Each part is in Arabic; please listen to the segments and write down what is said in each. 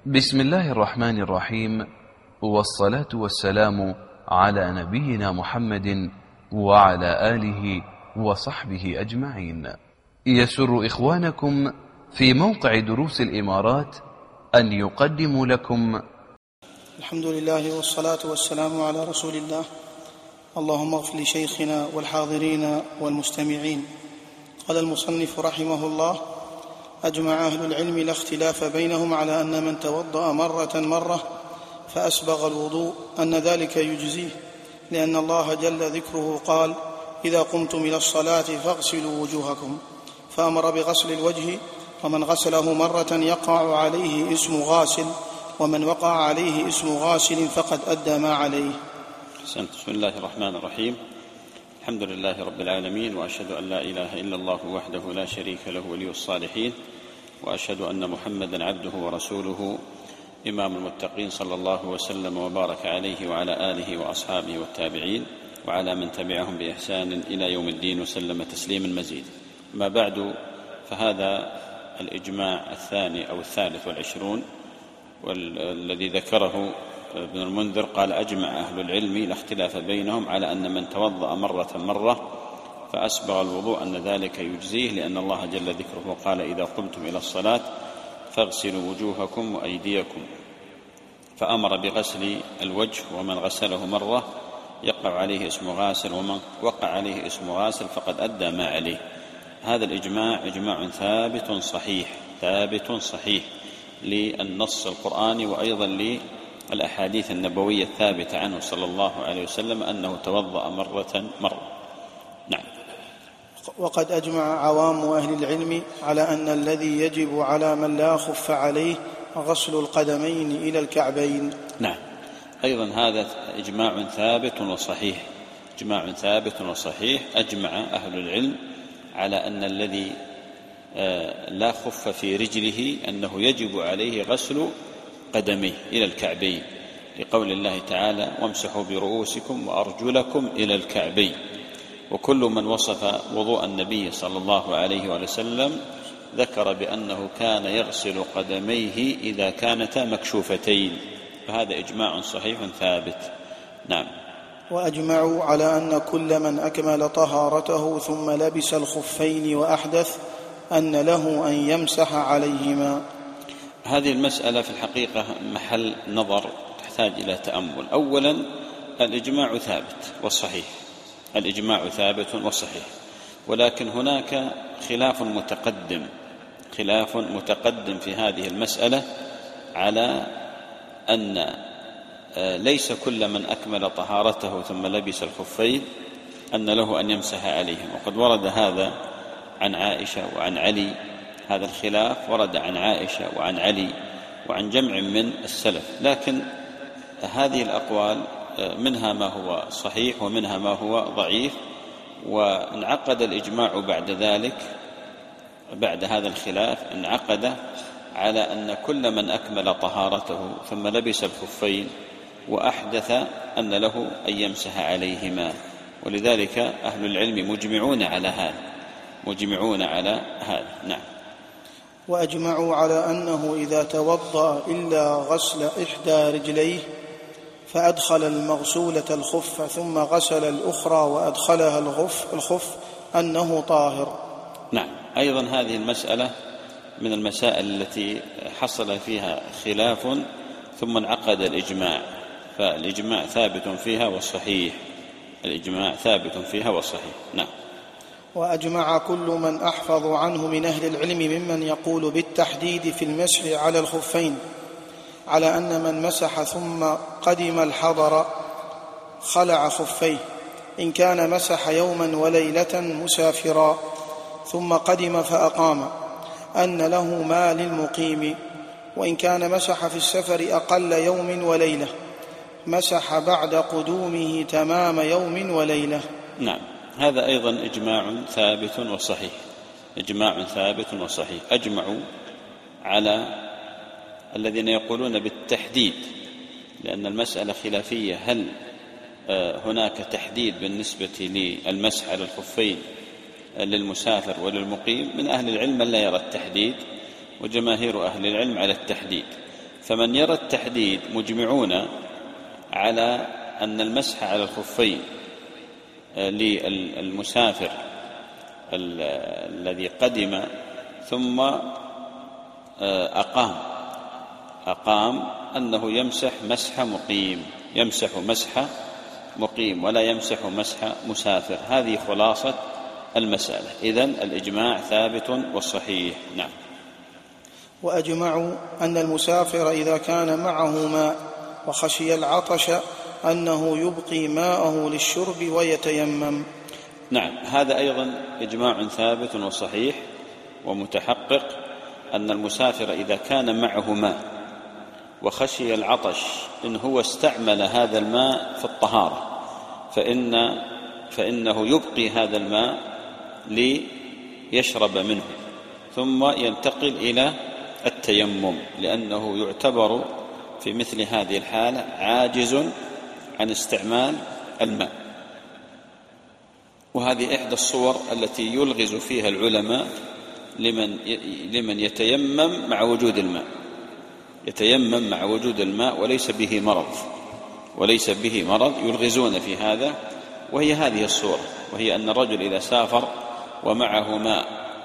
بسم الله الرحمن الرحيم، والصلاة والسلام على نبينا محمد وعلى آله وصحبه أجمعين. يسر إخوانكم في موقع دروس الإمارات أن يقدموا لكم الحمد لله والصلاة والسلام على رسول الله. اللهم اغفر لشيخنا والحاضرين والمستمعين. قال المصنف رحمه الله: أجمع أهل العلم لا اختلاف بينهم على أن من توضأ مرة فأسبغ الوضوء أن ذلك يجزيه، لأن الله جل ذكره قال: إذا قمتم إلى الصلاة فاغسلوا وجوهكم، فأمر بغسل الوجه، ومن غسله مرة يقع عليه اسم غاسل، ومن وقع عليه اسم غاسل فقد أدى ما عليه. بسم الله الرحمن الرحيم. الحمد لله رب العالمين، وأشهد أن لا إله إلا الله وحده لا شريك له ولي الصالحين، وأشهد أن محمدا عبده ورسوله إمام المتقين، صلى الله وسلم وبارك عليه وعلى آله وأصحابه والتابعين وعلى من تبعهم بإحسان إلى يوم الدين وسلم تسليما مزيدا. ما بعد، فهذا الإجماع الثاني أو الثالث والعشرون، والذي ذكره ابن المنذر قال: أجمع أهل العلم لا اختلاف بينهم على أن من توضأ مرة فأسبغ الوضوء أن ذلك يجزيه، لأن الله جل ذكره قال: إذا قمتم إلى الصلاة فاغسلوا وجوهكم وأيديكم، فأمر بغسل الوجه، ومن غسله مرة يقع عليه اسم غاسل، ومن وقع عليه اسم غاسل فقد أدى ما عليه. هذا الإجماع إجماع ثابت صحيح للنص القرآني، وأيضا للأحاديث النبوية الثابتة عنه صلى الله عليه وسلم أنه توضأ مرة. نعم. وقد أجمع عوام أهل العلم على أن الذي يجب على من لا خف عليه غسل القدمين إلى الكعبين. نعم، أيضا هذا إجماع ثابت وصحيح. أجمع أهل العلم على أن الذي لا خف في رجله أنه يجب عليه غسل قدميه إلى الكعبين، لقول الله تعالى: وامسحوا برؤوسكم وأرجلكم إلى الكعبين. وكل من وصف وضوء النبي صلى الله عليه وسلم ذكر بأنه كان يغسل قدميه إذا كانتا مكشوفتين، فهذا إجماع صحيح ثابت. نعم. وأجمعوا على أن كل من أكمل طهارته ثم لبس الخفين وأحدث أن له أن يمسح عليهما. هذه المسألة في الحقيقة محل نظر، تحتاج إلى تأمل. أولا، الإجماع ثابت وصحيح، ولكن هناك خلاف متقدم في هذه المسألة، على أن ليس كل من أكمل طهارته ثم لبس الخفين أن له أن يمسح عليهم. وقد ورد هذا عن عائشة وعن علي، هذا الخلاف ورد عن عائشة وعن علي وعن جمع من السلف، لكن هذه الأقوال منها ما هو صحيح ومنها ما هو ضعيف. وانعقد الإجماع بعد ذلك، بعد هذا الخلاف، انعقد على أن كل من أكمل طهارته ثم لبس الخفين وأحدث أن له أن يمسح عليهما، ولذلك أهل العلم مجمعون على هذا. نعم. وأجمعوا على أنه إذا توضأ إلا غسل إحدى رجليه فأدخل المغسولة الخف ثم غسل الأخرى وأدخلها الخف أنه طاهر. نعم. أيضا هذه المسألة من المسائل التي حصل فيها خلاف ثم انعقد الإجماع، فالإجماع ثابت فيها وصحيح. نعم. وأجمع كل من أحفظ عنه من أهل العلم ممن يقول بالتحديد في المسح على الخفين على أن من مسح ثم قدم الحضر خلع خفيه، إن كان مسح يوما وليلة مسافرا ثم قدم فأقام أن له ما للمقيم، وإن كان مسح في السفر أقل يوم وليلة مسح بعد قدومه تمام يوم وليلة. نعم. هذا أيضا إجماع ثابت وصحيح. أجمعوا على الذين يقولون بالتحديد، لأن المسألة خلافية، هل هناك تحديد بالنسبة للمسح على الخفين للمسافر وللمقيم؟ من أهل العلم من لا يرى التحديد، وجماهير أهل العلم على التحديد. فمن يرى التحديد مجمعون على أن المسح على الخفين للمسافر الذي قدم ثم أقام أنه يمسح مسح مقيم ولا يمسح مسح مسافر. هذه خلاصة المسألة. إذن الإجماع ثابت والصحيح. نعم. وأجمعوا أن المسافر إذا كان معه ماء وخشي العطش أنه يبقي ماءه للشرب ويتيمم. نعم، هذا أيضا إجماع ثابت وصحيح ومتحقق، أن المسافر إذا كان معه ماء وخشي العطش إن هو استعمل هذا الماء في الطهارة فإنه يبقي هذا الماء ليشرب منه ثم ينتقل إلى التيمم، لأنه يعتبر في مثل هذه الحالة عاجز عن استعمال الماء. وهذه إحدى الصور التي يلغز فيها العلماء لمن يتيمم مع وجود الماء، يتيمم مع وجود الماء وليس به مرض يلغزون في هذا. وهي هذه الصورة، وهي أن الرجل إذا سافر ومعه ماء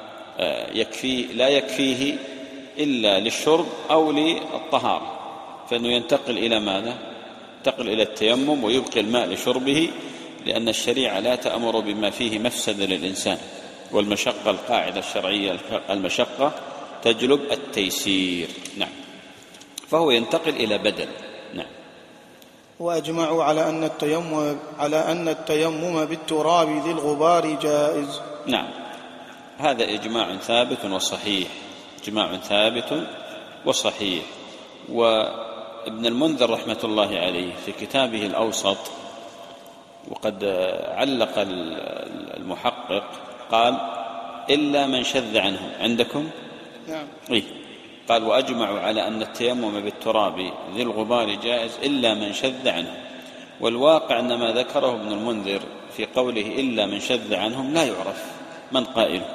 لا يكفيه إلا للشرب أو للطهارة، فإنه ينتقل إلى ماذا؟ ينتقل إلى التيمم ويبقي الماء لشربه، لأن الشريعة لا تأمر بما فيه مفسدة للإنسان، والمشقة القاعدة الشرعية المشقة تجلب التيسير. نعم، فهو ينتقل إلى بدل. نعم. وأجمعوا على أن التيمم بالتراب ذي الغبار جائز. نعم، هذا إجماع ثابت وصحيح، إجماع ثابت وصحيح. وابن المنذر رحمة الله عليه في كتابه الأوسط، وقد علق المحقق قال إلا من شذ عنه. عندكم؟ نعم. قال وأجمعوا على أن التيمم بالتراب ذي الغبار جائز إلا من شذ عنه. والواقع أن ما ذكره ابن المنذر في قوله إلا من شذ عنهم لا يعرف من قائله،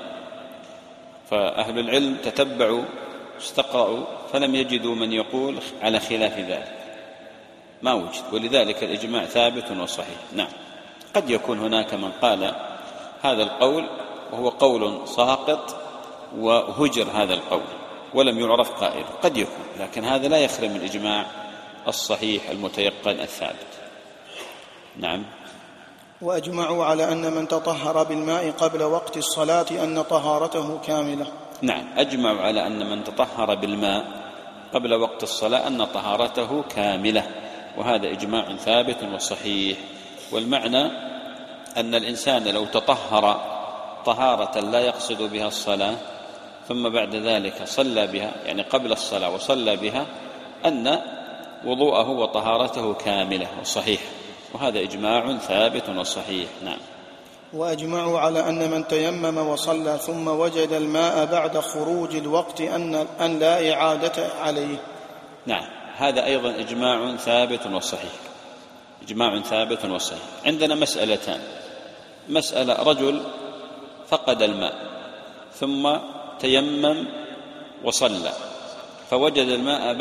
فأهل العلم تتبعوا استقرأوا فلم يجدوا من يقول على خلاف ذلك، ما وجد، ولذلك الإجماع ثابت وصحيح. نعم. قد يكون هناك من قال هذا القول وهو قول ساقط وهجر هذا القول ولم يعرف قائله، قد يكون، لكن هذا لا يخرج من الإجماع الصحيح المتيقن الثابت. نعم. وأجمعوا على أن من تطهر بالماء قبل وقت الصلاة أن طهارته كاملة. نعم، أجمعوا على أن من تطهر بالماء قبل وقت الصلاة أن طهارته كاملة، وهذا إجماع ثابت وصحيح. والمعنى أن الإنسان لو تطهر طهارة لا يقصد بها الصلاة ثم بعد ذلك صلى بها، يعني قبل الصلاة وصلى بها، أن وضوءه وطهارته كاملة وصحيح، وهذا إجماع ثابت وصحيح. نعم. وأجمعوا على أن من تيمم وصلى ثم وجد الماء بعد خروج الوقت أن لا إعادة عليه. نعم، هذا أيضا إجماع ثابت وصحيح، إجماع ثابت وصحيح. عندنا مسألتان. مسألة رجل فقد الماء ثم تيمم وصلى فوجد الماء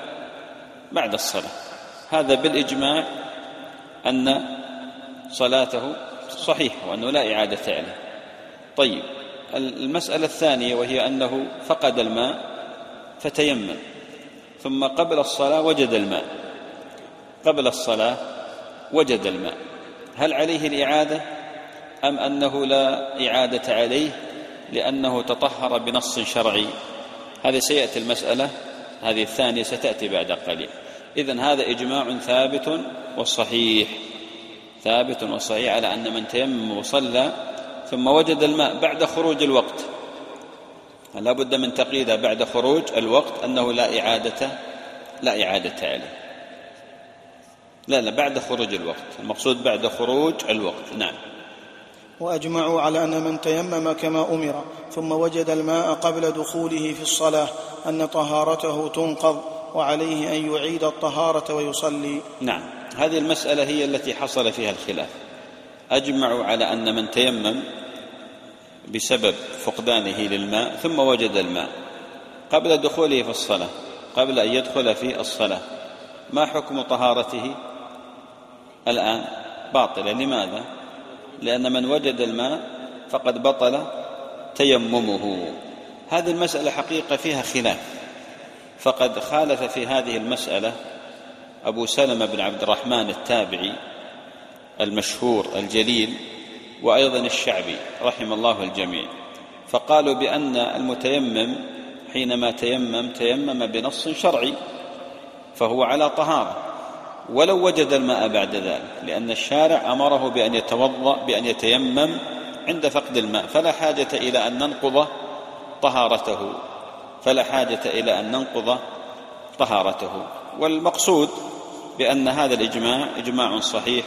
بعد الصلاة، هذا بالإجماع أن صلاته صحيحة وأنه لا إعادة عليه. طيب، المسألة الثانية وهي أنه فقد الماء فتيمم ثم قبل الصلاة وجد الماء، قبل الصلاة وجد الماء، هل عليه الإعادة أم أنه لا إعادة عليه لأنه تطهر بنص شرعي؟ هذا سيأتي المسألة هذه الثانية ستأتي بعد قليل. إذن هذا إجماع ثابت وصحيح، ثابت وصحيح على أن من تيمم وصلى ثم وجد الماء بعد خروج الوقت، لا بد من تقييدها بعد خروج الوقت أنه لا إعادة عليه. لا بعد خروج الوقت، المقصود بعد خروج الوقت. نعم. وأجمعوا على أن من تيمم كما أمر ثم وجد الماء قبل دخوله في الصلاة أن طهارته تنقض وعليه أن يعيد الطهارة ويصلي. نعم، هذه المسألة هي التي حصل فيها الخلاف. أجمعوا على أن من تيمم بسبب فقدانه للماء ثم وجد الماء قبل دخوله في الصلاة قبل أن يدخل في الصلاة، ما حكم طهارته الآن؟ باطلة. لماذا؟ لأن من وجد الماء فقد بطل تيممه. هذه المسألة حقيقة فيها خلاف، فقد خالف في هذه المسألة أبو سلمة بن عبد الرحمن التابعي المشهور الجليل، وأيضا الشعبي رحم الله الجميع، فقالوا بأن المتيمم حينما تيمم بنص شرعي فهو على طهارة ولو وجد الماء بعد ذلك، لأن الشارع أمره بأن يتوضأ بأن يتيمم عند فقد الماء، فلا حاجة إلى أن ننقض طهارته. والمقصود بأن هذا الإجماع إجماع صحيح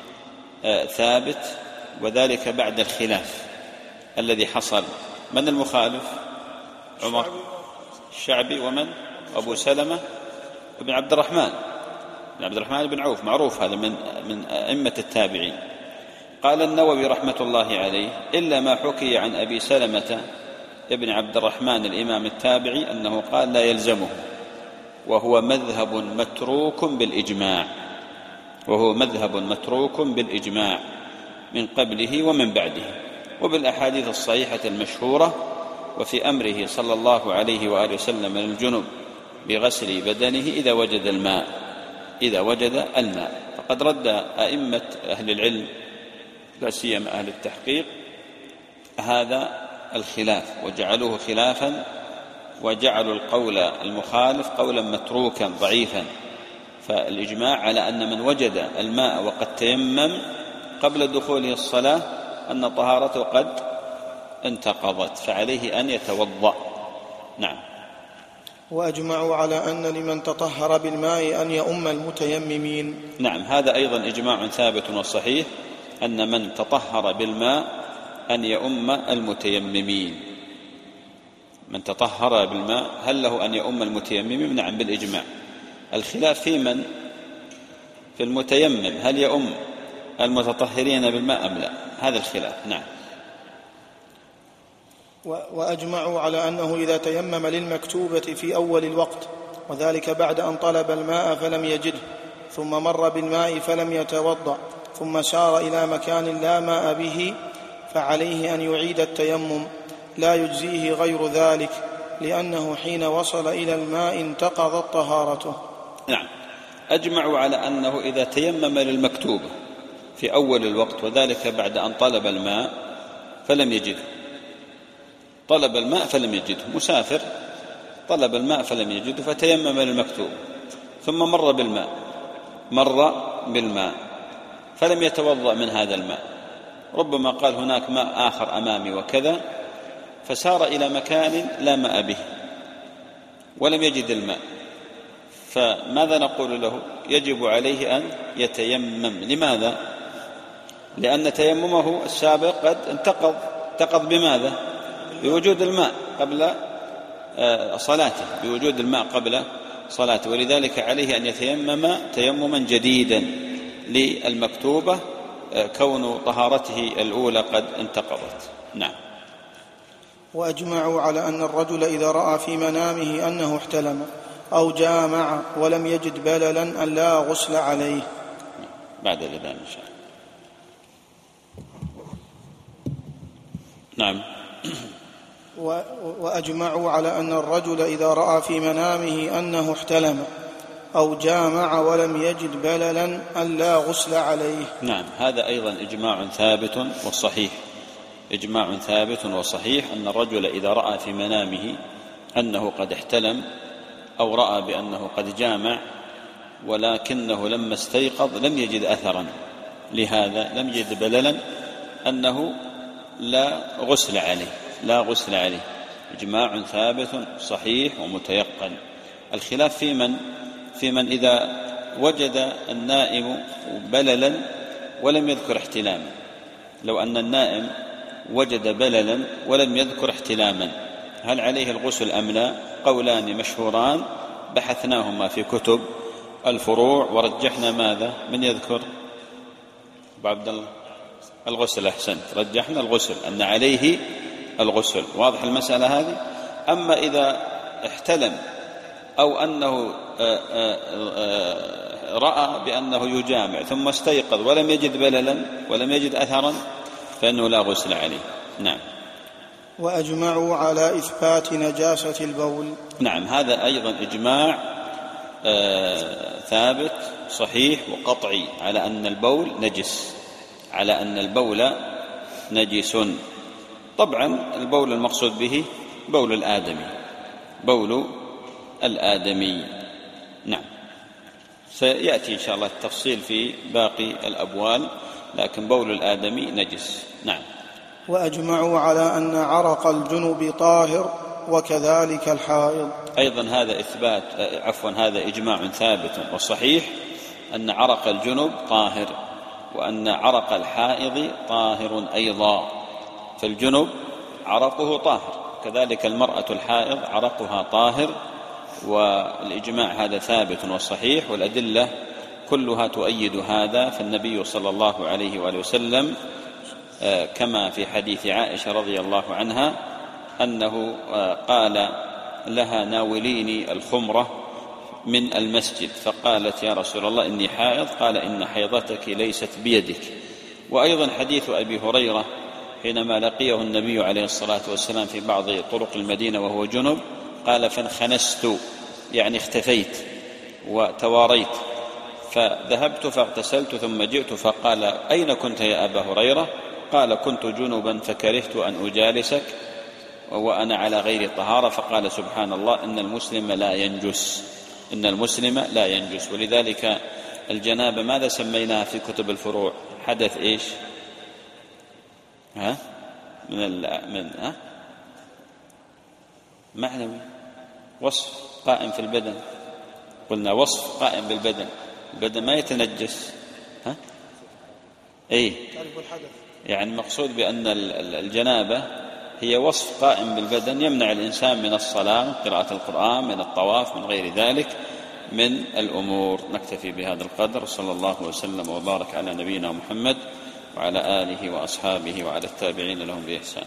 ثابت، وذلك بعد الخلاف الذي حصل. من المخالف؟ عمر الشعبي، ومن؟ أبو سلمة بن عبد الرحمن بن عوف، معروف هذا من أئمة التابعين. قال النووي رحمة الله عليه: إلا ما حكي عن أبي سلمة ابن عبد الرحمن الإمام التابعي أنه قال لا يلزمه، وهو مذهب متروك بالإجماع من قبله ومن بعده، وبالأحاديث الصحيحة المشهورة، وفي أمره صلى الله عليه وآله وسلم للجنب بغسل بدنه إذا وجد الماء. فقد رد أئمة أهل العلم لا سيما أهل التحقيق هذا الخلاف، وجعلوه خلافا، وجعلوا القول المخالف قولا متروكا ضعيفا. فالإجماع على أن من وجد الماء وقد تيمم قبل دخوله الصلاة أن طهارته قد انتقضت، فعليه أن يتوضأ. نعم. وأجمعوا على أن لمن تطهر بالماء أن يؤم المتيممين. نعم، هذا أيضا إجماع ثابت وصحيح، أن من تطهر بالماء أن يؤم المتيممين. من تطهر بالماء هل له أن يؤم المتيممين؟ نعم بالإجماع. الخلاف في المتيمم، هل يؤم المتطهرين بالماء أم لا؟ هذا الخلاف. نعم. وأجمعوا على أنه إذا تيمم للمكتوبة في أول الوقت، وذلك بعد أن طلب الماء فلم يجده، ثم مر بالماء فلم يتوضأ، ثم سار إلى مكان لا ماء به، فعليه أن يعيد التيمم، لا يجزيه غير ذلك، لأنه حين وصل إلى الماء انتقضت طهارته. نعم. أجمعوا على أنه إذا تيمم للمكتوبة في أول الوقت، وذلك بعد أن طلب الماء فلم يجده، طلب الماء فلم يجده، مسافر طلب الماء فلم يجده فتيمم للمكتوب، ثم مر بالماء فلم يتوضأ من هذا الماء، ربما قال هناك ماء آخر أمامي وكذا، فسار إلى مكان لا ماء به ولم يجد الماء، فماذا نقول له؟ يجب عليه أن يتيمم. لماذا؟ لأن تيممه السابق قد انتقض بماذا؟ بوجود الماء قبل صلاته، ولذلك عليه أن يتيمم تيمما جديدا للمكتوبة، كون طهارته الأولى قد انتقضت. نعم. وأجمعوا على أن الرجل إذا رأى في منامه أنه احتلم أو جامع ولم يجد بللا أن لا غسل عليه. بعد الأذان إن شاء الله. نعم. وأجمعوا على أن الرجل إذا رأى في منامه أنه احتلم أو جامع ولم يجد بللا أن لا غسل عليه. نعم، هذا أيضا إجماع ثابت وصحيح، أن الرجل إذا رأى في منامه أنه قد احتلم أو رأى بأنه قد جامع، ولكنه لما استيقظ لم يجد أثرا لهذا، لم يجد بللا، أنه لا غسل عليه. إجماع ثابت صحيح ومتيقن. الخلاف في من إذا وجد النائم بللا ولم يذكر احتلاما. لو أن النائم وجد بللا ولم يذكر احتلاما، هل عليه الغسل أم لا؟ قولان مشهوران بحثناهما في كتب الفروع ورجحنا ماذا؟ من يذكر؟ أبو عبد الله. الغسل. أحسنت، رجحنا الغسل، أن عليه الغسل. واضح المسألة هذه. أما إذا احتلم أو أنه رأى بأنه يجامع ثم استيقظ ولم يجد بللا ولم يجد أثرا فإنه لا غسل عليه. نعم. وأجمعوا على إثبات نجاسة البول. نعم، هذا أيضا إجماع ثابت صحيح وقطعي على أن البول نجس، على أن البول نجس. طبعا البول المقصود به بول الآدمي، بول الآدمي. نعم، سيأتي إن شاء الله التفصيل في باقي الأبوال، لكن بول الآدمي نجس. نعم. وأجمعوا على أن عرق الجنب طاهر وكذلك الحائض. أيضا هذا إثبات هذا إجماع ثابت وصحيح أن عرق الجنب طاهر، وأن عرق الحائض طاهر أيضا. فالجنب عرقه طاهر، كذلك المرأة الحائض عرقها طاهر، والإجماع هذا ثابت وصحيح، والأدلة كلها تؤيد هذا. فالنبي صلى الله عليه وآله وسلم كما في حديث عائشة رضي الله عنها أنه قال لها: ناوليني الخمرة من المسجد، فقالت: يا رسول الله إني حائض. قال: إن حيضتك ليست بيدك. وأيضا حديث أبي هريرة حينما لقيه النبي عليه الصلاة والسلام في بعض طرق المدينة وهو جنب، قال: فانخنست، يعني اختفيت وتواريت، فذهبت فاغتسلت ثم جئت فقال: أين كنت يا أبا هريرة؟ قال: كنت جنبا فكرهت أن أجالسك وأنا على غير طهارة. فقال: سبحان الله، إن المسلم لا ينجس، إن المسلم لا ينجس. ولذلك الجنابة ماذا سميناها في كتب الفروع؟ حدث إيش؟ معنوي، وصف قائم في البدن. قلنا وصف قائم بالبدن، البدن ما يتنجس. يعني مقصود بأن الجنابة هي وصف قائم بالبدن يمنع الإنسان من الصلاة، من قراءة القرآن، من الطواف، من غير ذلك من الأمور. نكتفي بهذا القدر، صلى الله وسلم وبارك على نبينا محمد وعلى آله وأصحابه وعلى التابعين لهم بإحسان.